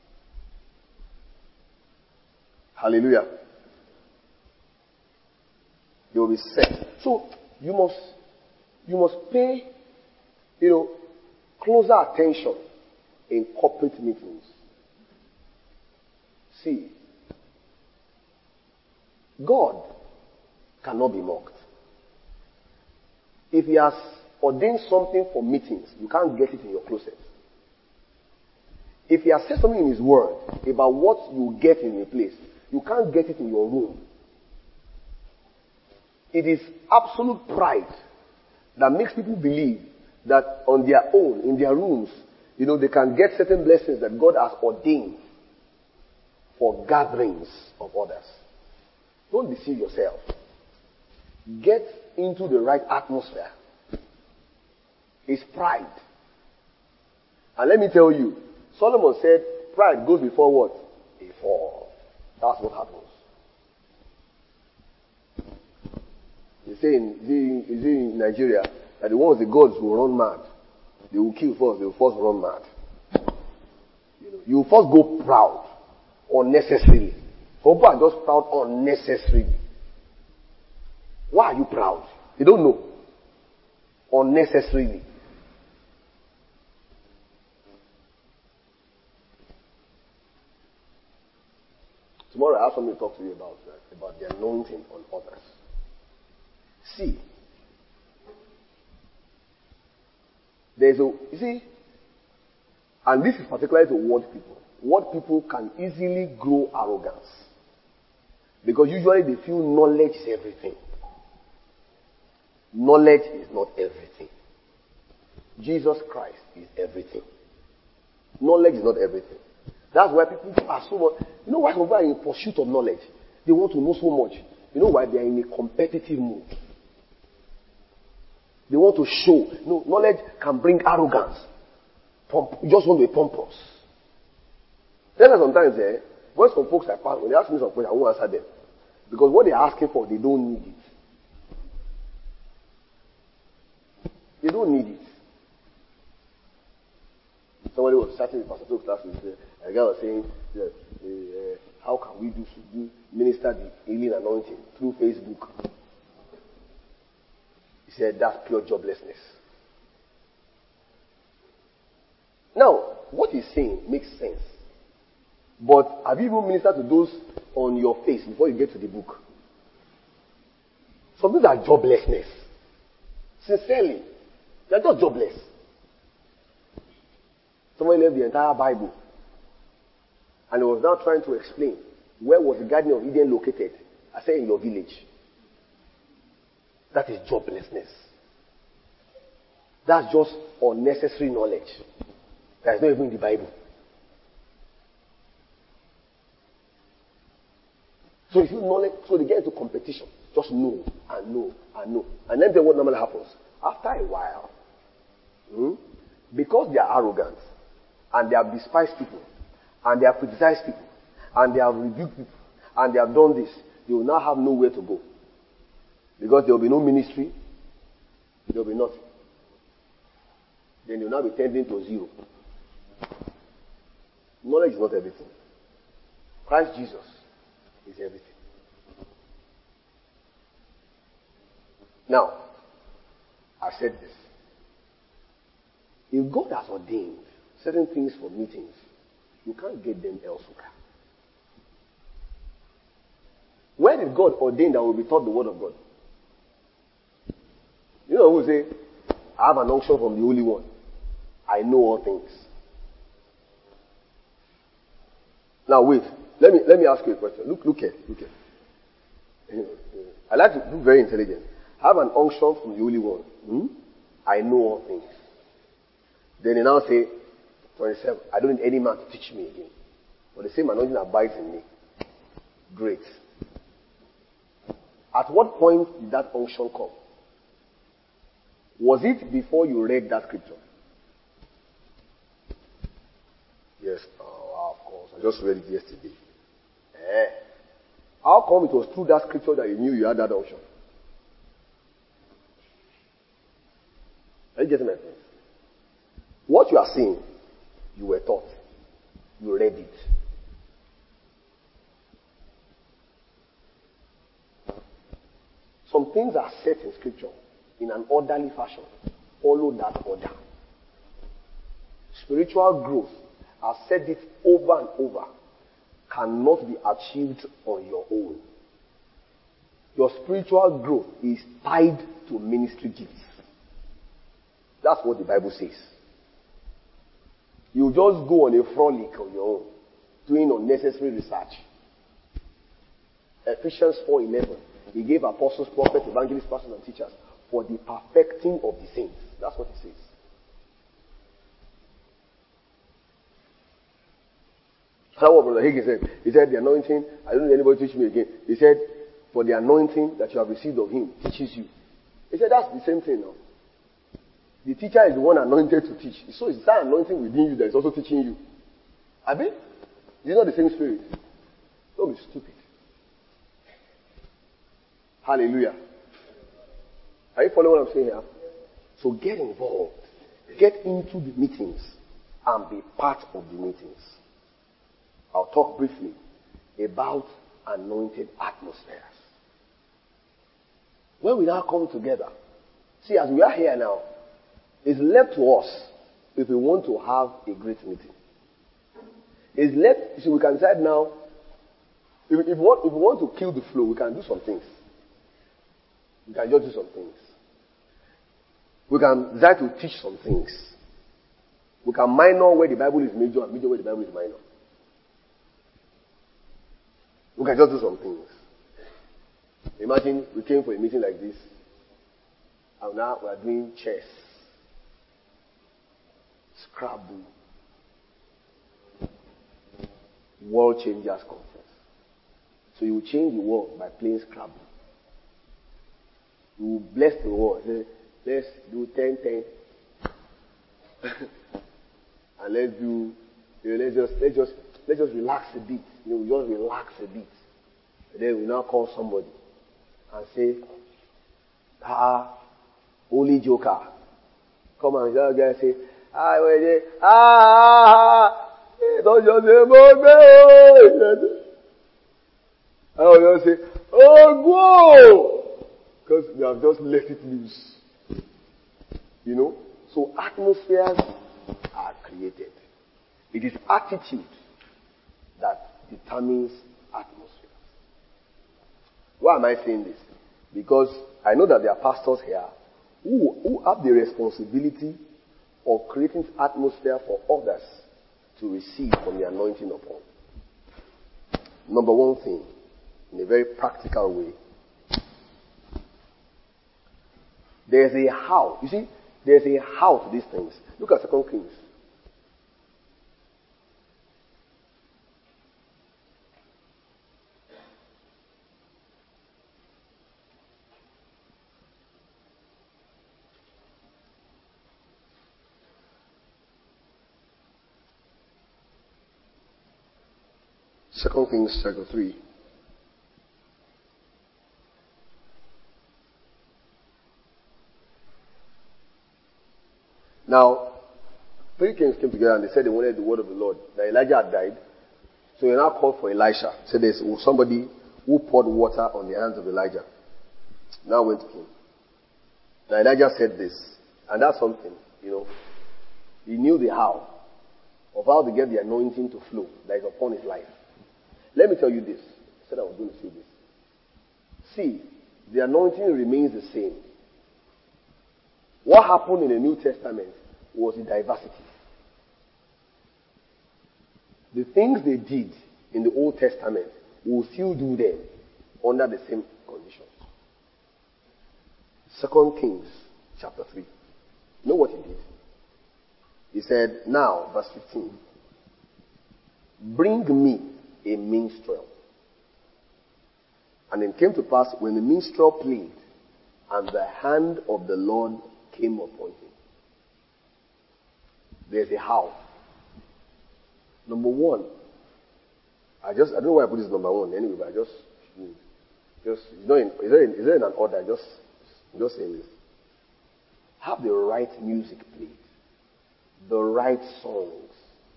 Hallelujah. They will be set. So you must you must pay, you know, closer attention in corporate meetings. See, God cannot be mocked. If He has ordained something for meetings, you can't get it in your closet. If He has said something in His word about what you get in a place, you can't get it in your room. It is absolute pride that makes people believe that on their own, in their rooms, you know, they can get certain blessings that God has ordained for gatherings of others. Don't deceive yourself. Get into the right atmosphere. It's pride. And let me tell you, Solomon said, pride goes before what? A fall. That's what happens. They say in, is it in Nigeria that the ones the gods will run mad. They will kill first, they will first run mad. You know, you first go proud unnecessarily. Some people are just proud unnecessarily. Why are you proud? You don't know. Unnecessarily. Tomorrow I have something to talk to you about, right? About the anointing on others. See, there's a, you see, and this is particularly to word people. Word people can easily grow arrogance. Because usually they feel knowledge is everything. Knowledge is not everything. Jesus Christ is everything. Knowledge is not everything. That's why people are so much, you know why people are in pursuit of knowledge? They want to know so much. You know why? They are in a competitive mood. They want to show. No, knowledge can bring arrogance. Pomp, you just want to be pompous. Then sometimes, eh, when some folks are when they ask me some questions, I won't answer them. Because what they're asking for, they don't need it. They don't need it. Somebody was chatting with Pastor Toks last week. A guy was saying, uh, uh, how can we do, do minister the healing anointing through Facebook? He said, that's pure joblessness. Now, what he's saying makes sense. But have you even ministered to those on your face before you get to the book? Some things are joblessness. Sincerely, they're just jobless. Someone left the entire Bible and he was now trying to explain where was the Garden of Eden located. I said, in your village. That is joblessness. That's just unnecessary knowledge. That's not even in the Bible. So if you knowledge, so they get into competition. Just know and know and know. And then what normally happens? After a while, hmm, because they are arrogant, and they have despised people, and they have criticized people, and they have rebuked people, and they have done this, they will now have nowhere to go. Because there will be no ministry, there will be nothing. Then they will now be tending to zero. Knowledge is not everything. Christ Jesus is everything. Now, I've said this. If God has ordained certain things for meetings, you can't get them elsewhere. Where did God ordain that we will be taught the word of God? You know who say, I have an unction from the Holy One. I know all things. Now wait, let me let me ask you a question. Look, look here, look here. I like to do very intelligent. I have an unction from the Holy One. Hmm? I know all things. Then he now say, twenty-seven, I don't need any man to teach me again. But the same anointing abides in me. Great. At what point did that unction come? Was it before you read that scripture? Yes, oh, of course. I just read it yesterday. Eh. How come it was through that scripture that you knew you had that unction? Are you getting my point? What you are saying, you were taught. You read it. Some things are set in scripture in an orderly fashion. Follow that order. Spiritual growth, I've said it over and over, cannot be achieved on your own. Your spiritual growth is tied to ministry gifts. That's what the Bible says. You just go on a frolic on your own, doing unnecessary research. Ephesians four eleven. He gave apostles, prophets, evangelists, pastors, and teachers for the perfecting of the saints. That's what he says. That's what Brother Higgins said. He said, the anointing, I don't need anybody to teach me again. He said, for the anointing that you have received of him teaches you. He said, that's the same thing now. The teacher is the one anointed to teach. So it's that anointing within you that is also teaching you. Abi? It's not the same spirit. Don't be stupid. Hallelujah. Are you following what I'm saying here? So get involved. Get into the meetings and be part of the meetings. I'll talk briefly about anointed atmospheres. When we now come together, see, as we are here now, it's left to us if we want to have a great meeting. It's left, see, we can decide now, if, if, we want, if we want to kill the flow, we can do some things. We can just do some things. We can decide to teach some things. We can minor where the Bible is major and major where the Bible is minor. We can just do some things. Imagine we came for a meeting like this, and now we are doing chess, Scrabble, World Changers Conference. So you will change the world by playing Scrabble. You will bless the world. Say, let's do ten ten. And let's do, you know, let's just, let's just, let's just relax a bit. You know, we just relax a bit. And then we now call somebody and say, ah, holy joker. Come on, the guy say, ah, wait, ah, ah, ah, don't just say, oh, I will just say, oh, go! Because we have just let it loose. You know? So atmospheres are created. It is attitude that determines atmospheres. Why am I saying this? Because I know that there are pastors here who, who have the responsibility of creating atmosphere for others to receive from the anointing upon. Number one thing, in a very practical way, there's a how. You see, there's a how to these things. Look at Second Kings. Second Kings chapter three. Now, three kings came together and they said they wanted the word of the Lord. Now Elijah had died. So they now called for Elisha. Said there's somebody who poured water on the hands of Elijah. Now went to him. Now Elijah said this. And that's something, you know. He knew the how. Of how to get the anointing to flow that is upon his life. Let me tell you this. I said I was going to say this. See, the anointing remains the same. What happened in the New Testament was the diversity. The things they did in the Old Testament, we will still do them under the same conditions. Second Kings chapter three. You know what he did? He said, now, verse fifteen. Bring me a minstrel. And it came to pass when the minstrel played, and the hand of the Lord came upon him. There's a how. Number one. I just, I don't know why I put this number one anyway, but I just, just, it's not in, is there in, is there in an order? Just, just saying this. Have the right music played. The right songs.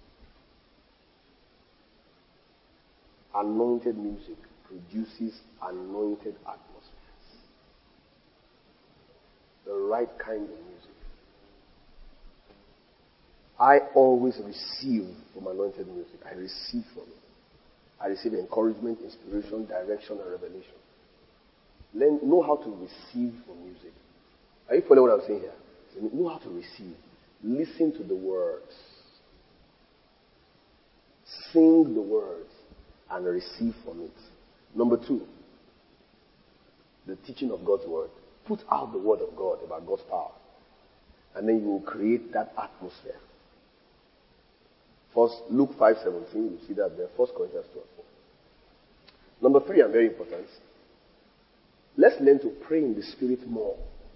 Anointed music produces anointed atmospheres. The right kind of music. I always receive from anointed music. I receive from it. I receive encouragement, inspiration, direction, and revelation. Learn, know how to receive from music. Are you following what I'm saying here? Know how to receive. Listen to the words. Sing the words and receive from it. Number two, the teaching of God's word. Put out the word of God about God's power. And then you will create that atmosphere. First, Luke five seventeen, you see that there. First Corinthians twelve four. Number three, and very important, let's learn to pray in the Spirit more.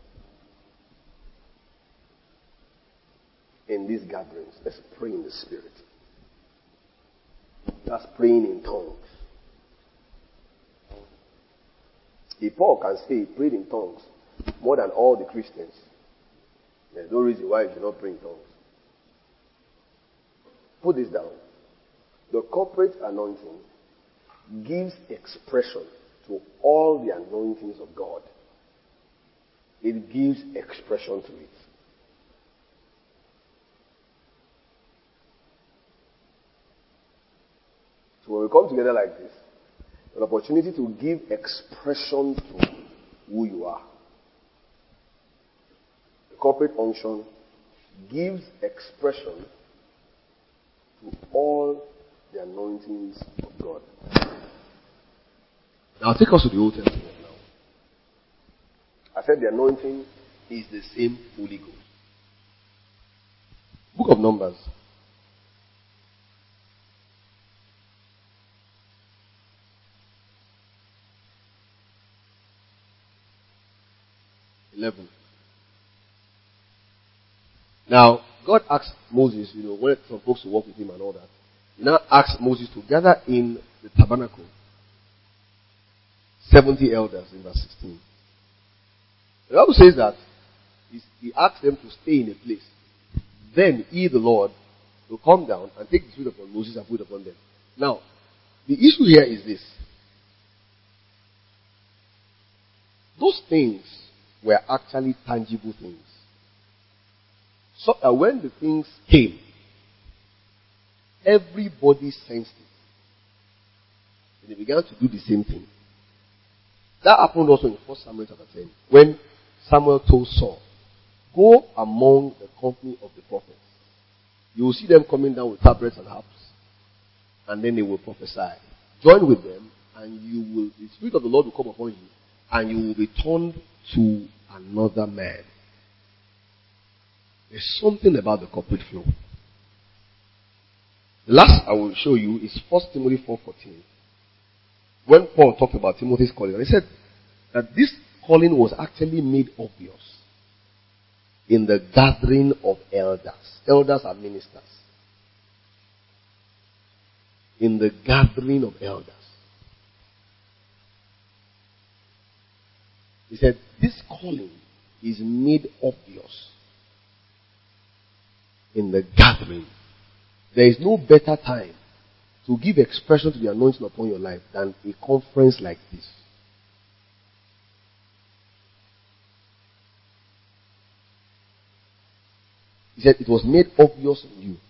In these gatherings, let's pray in the Spirit. That's praying in tongues. If Paul can say he prayed in tongues more than all the Christians, there's no reason why you should not pray in tongues. Put this down. The corporate anointing gives expression to all the anointings of God. It gives expression to it. So when we come together like this, an opportunity to give expression to who you are. The corporate unction gives expression to all the anointings of God. Now take us to the Old Testament now. I said the anointing is the same Holy Ghost. Book of Numbers. eleven. Now, God asked Moses, you know, when some folks to walk with him and all that, he now asked Moses to gather in the tabernacle seventy elders in verse sixteen. The Bible says that he asked them to stay in a place. Then he, the Lord, will come down and take the spirit upon Moses and put it upon them. Now, the issue here is this. Those things were actually tangible things. So that when the things came, everybody sensed it. And they began to do the same thing. That happened also in First Samuel chapter ten. When Samuel told Saul, go among the company of the prophets. You will see them coming down with tabrets and harps. And then they will prophesy. Join with them, and you will, the Spirit of the Lord will come upon you, and you will be turned to another man. There's something about the corporate flow. The last I will show you is First Timothy four fourteen. When Paul talked about Timothy's calling, he said that this calling was actually made obvious in the gathering of elders. Elders are ministers. In the gathering of elders. He said, this calling is made obvious in the gathering. There is no better time to give expression to the anointing upon your life than a conference like this. He said it was made obvious in you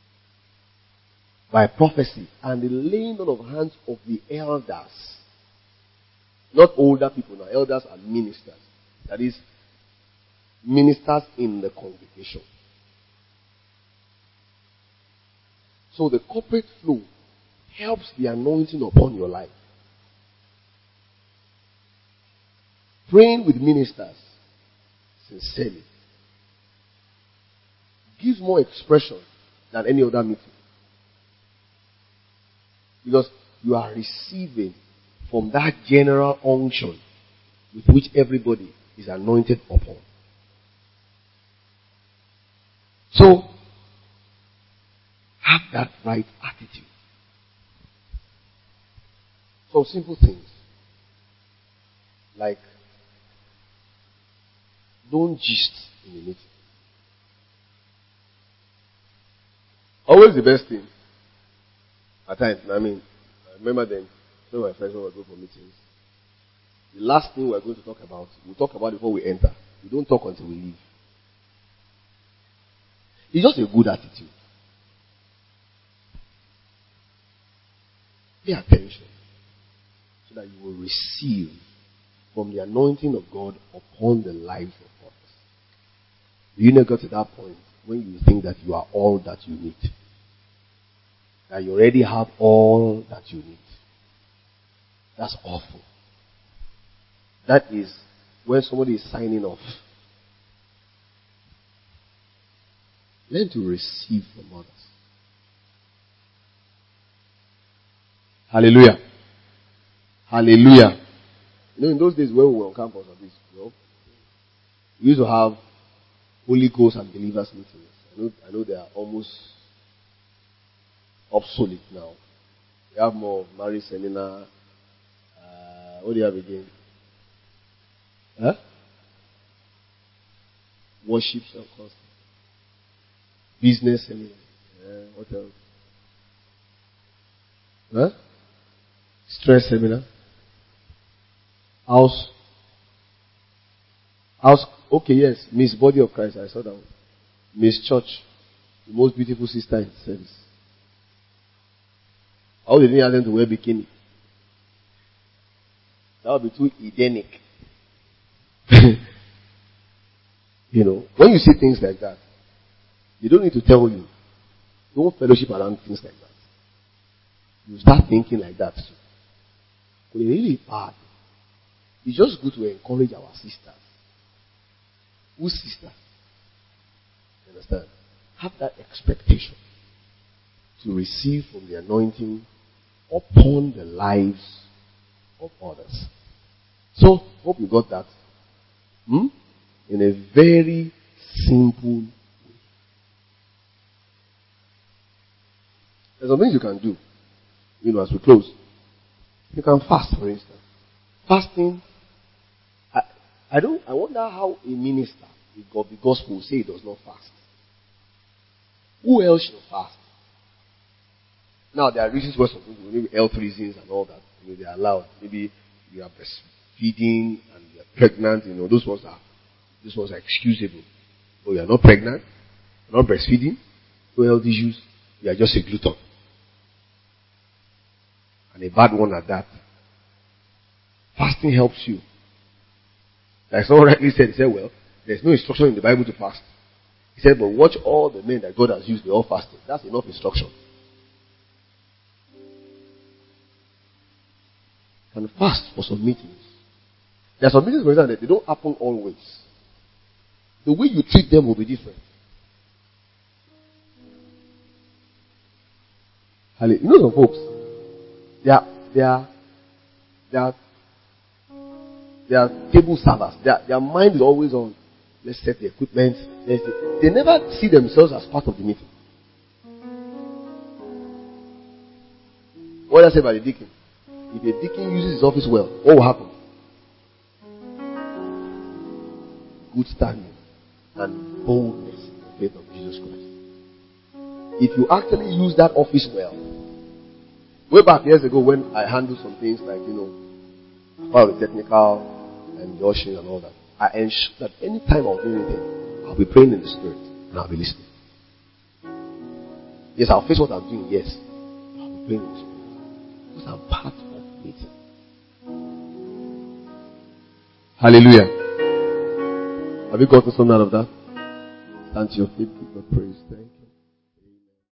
by prophecy and the laying on of hands of the elders. Not older people now. Elders are ministers. That is, ministers in the congregation. So the corporate flow helps the anointing upon your life. Praying with ministers sincerely gives more expression than any other meeting. Because you are receiving from that general unction with which everybody is anointed upon. So, have that right attitude. Some simple things. Like, don't gist in the meeting. Always the best thing. At times, I mean, I remember then, some of my friends when we go for meetings, the last thing we're going to talk about, we'll talk about it before we enter. We don't talk until we leave. It's just a good attitude. Pay attention so that you will receive from the anointing of God upon the lives of others. You never got to that point when you think that you are all that you need. That you already have all that you need. That's awful. That is when somebody is signing off. Learn to receive from others. Hallelujah. Hallelujah. You know, in those days when we were on campus of this, you know, we used to have Holy Ghost and believers meetings. I know, I know they are almost obsolete now. We have more of marriage seminar. Uh, what do you have again? Huh? Worship and concert. Business seminar. Uh, what else? Huh? Stress seminar. House. House. Okay, yes. Miss Body of Christ. I saw that one. Miss Church. The most beautiful sister in service. How did they ask them to wear bikini? That would be too Edenic. You know, when you see things like that, they don't need to tell you. Don't fellowship around things like that. You start thinking like that too. But it's really bad. It's just good to encourage our sisters. Whose sister? You understand? Have that expectation to receive from the anointing upon the lives of others. So, hope you got that. Hmm? In a very simple way. There's some things you can do, you know, as we close. You can fast, for instance. Fasting, I, I don't, I wonder how a minister of the gospel will say he does not fast. Who else should fast? Now, there are reasons why some people, maybe health reasons and all that, you know, they are allowed. Maybe you are breastfeeding and you are pregnant, you know, those ones are, those ones are excusable. But you are not pregnant, you are not breastfeeding, no health issues, you are just a glutton. And a bad one at that. Fasting helps you. Like someone rightly said, he said, well, there's no instruction in the Bible to fast. He said, but watch all the men that God has used, they all fasted. That's enough instruction. And fast for some meetings. There are some meetings where they don't happen always. The way you treat them will be different. You know some folks, they are, they are, they are, they are table servers. Their, their mind is always on, let's set the equipment. Let's do. They never see themselves as part of the meeting. What I say about the deacon? If a deacon uses his office well, what will happen? Good standing and boldness in the faith of Jesus Christ. If you actually use that office well, way back years ago when I handled some things like, you know, about the technical and the ushering and all that, I ensured that any time I'll do anything, I'll be praying in the Spirit and I'll be listening. Yes, I'll face what I'm doing, yes. I'll be praying in the Spirit. Because I'm part of the meeting. Hallelujah. Have you gotten something out of that? Stand to your feet, give God praise. Thank you.